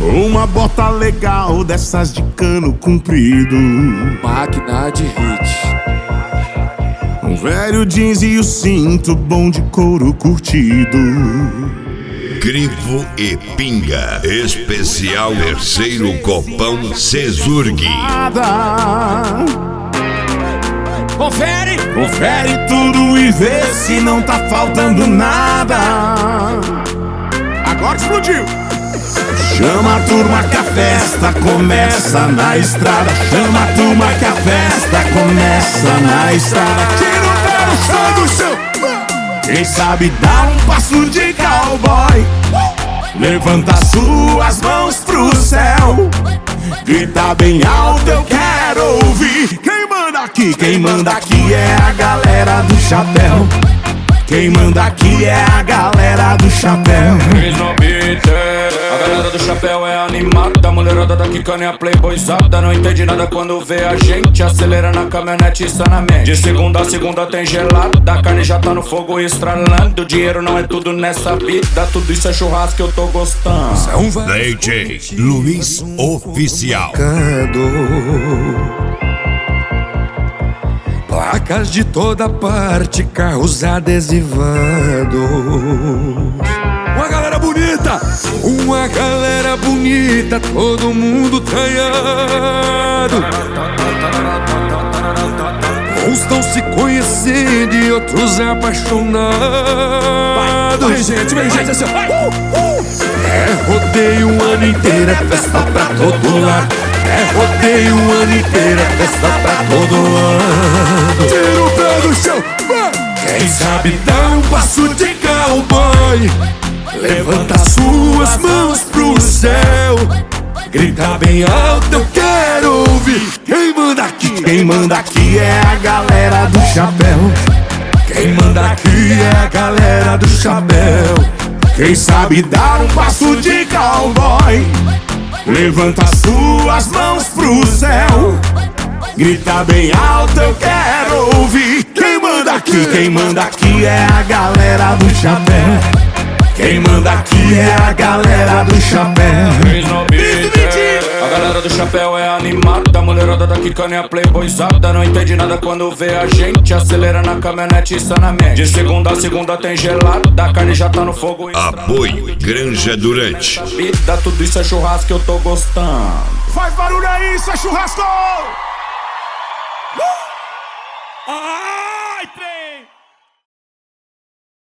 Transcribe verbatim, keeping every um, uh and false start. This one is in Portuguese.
Uma bota legal dessas de cano comprido, máquina de hit. Um velho jeans e o cinto bom de couro curtido. Crivo e Pinga, especial terceiro copão Cesurg. Confere, confere tudo e vê se não tá faltando nada. Agora explodiu. Chama a turma que a festa começa na estrada. Chama a turma que a festa começa na estrada. Tira o pé no chão do chão. Quem sabe dar um passo de cowboy, levanta suas mãos pro céu, grita bem alto, eu quero ouvir. Quem manda aqui? Quem manda aqui é a galera do chapéu. Quem manda aqui é a galera do chapéu. A galera do chapéu é animada, a mulherada da quicana é a playboyzada. Não entende nada quando vê a gente, acelera na caminhonete sanamente. De segunda a segunda tem gelada, a carne já tá no fogo estralando. O dinheiro não é tudo nessa vida, tudo isso é churrasco que eu tô gostando. D J Luiz Oficial. Placas de toda parte, carros adesivados. Uma galera bonita, uma galera bonita, todo mundo traiado. Uns estão se conhecendo e outros apaixonados. Vem gente, vem gente, assim, uh, uh. É rodeio o ano inteiro, é festa pra todo lado. É rodeio o ano inteiro, é festa pra todo lado. Tira o pé do chão, quem sabe dar um passo de cowboy, levanta suas mãos pro céu, grita bem alto, eu quero ouvir. Quem manda aqui? Quem manda aqui é a galera do chapéu. Quem manda aqui é a galera do chapéu. Quem sabe dar um passo de cowboy, levanta suas mãos pro céu, grita bem alto, eu quero ouvir. Quem manda aqui? Quem manda aqui é a galera do chapéu. Quem manda aqui é a galera do chapéu. A galera do chapéu é animada, a mulherada da quicana é a playboyzada. Não entende nada quando vê a gente, acelera na caminhonete sanamente. De segunda a segunda tem gelada, a carne já tá no fogo. Apoio Granja Durante. Vida, tudo isso é churrasco que eu tô gostando. Faz barulho aí, isso é churrasco! Uh! Ah!